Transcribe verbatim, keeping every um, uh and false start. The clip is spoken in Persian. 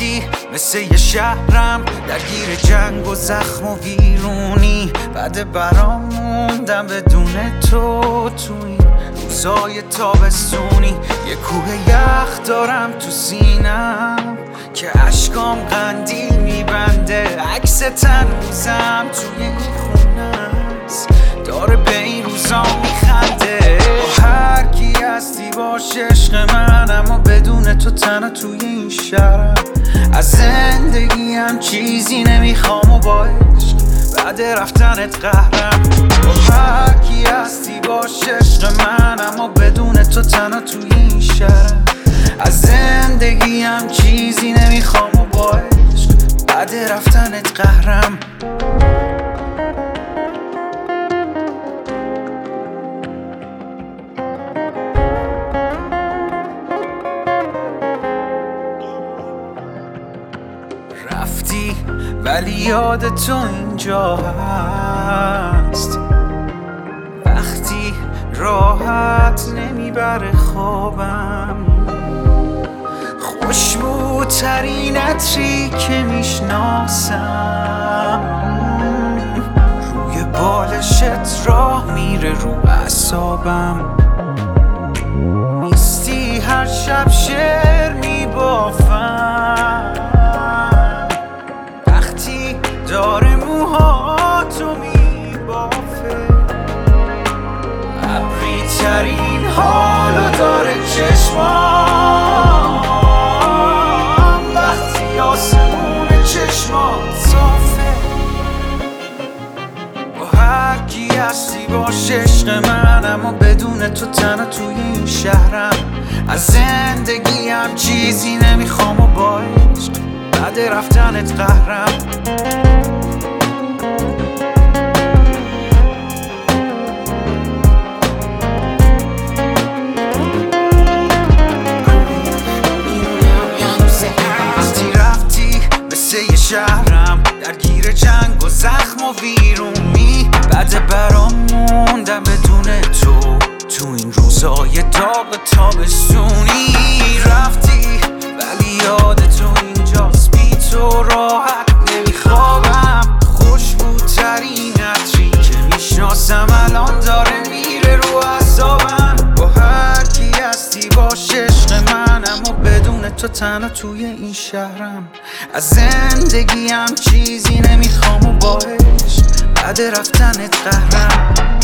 رفتی مثل یه شهرم درگیر جنگ و زخم و ویرونی، بعد برام موندم بدون تو تو این روزای تابستونی. یه کوه یخ دارم تو سینم که اشکام قندیل میبنده، عکس تنوزم توی این خونه است داره به این روزا میخنده. با هر کی هستی باش عشق من، اما بدون تو تنها توی این شهرم. از زندگیم چیزی نمیخوام و با عشق بعد رفتنت قهرم. با هر کی هستی باش عشق من، اما بدون تو تنها توی این شهرم. از زندگیم چیزی نمیخوام و با عشق بعد رفتنت قهرم. رفتی ولی یاد تو اینجا هست، وقتی راحت نمیبره خوابم. خوشبوترین عطری که میشناسم روی بالشت راه میره رو اعصابم. نیستی هر شب شعر میبافم وقتی داره موهاتو میبافه. ابری ترین حالو داره چشمام وقتی آسمون چشمات صافه. با هر کی هستی باش عشق من، اما بدون تو تنها توی این شهرم. از زندگیم چیزی نمیخوام و با عشق بعد رفتنت قهرم. شهرم درگیر جنگ و زخم و ویرونی، بعد برام موندم بدون تو تو این روزای داغ تابستونی. رفتی ولی یاد تو اینجاست، بی تو راحت نمیخوابم. خوشبوترین عطری که میشناسم الان داره میره رو اعصابم. با هر کی هستی باش عشق من، اما بدون تو تنها توی این شهرم. از زندگیم چیزی نمیخوام و با عشق بعد رفتنت قهرم.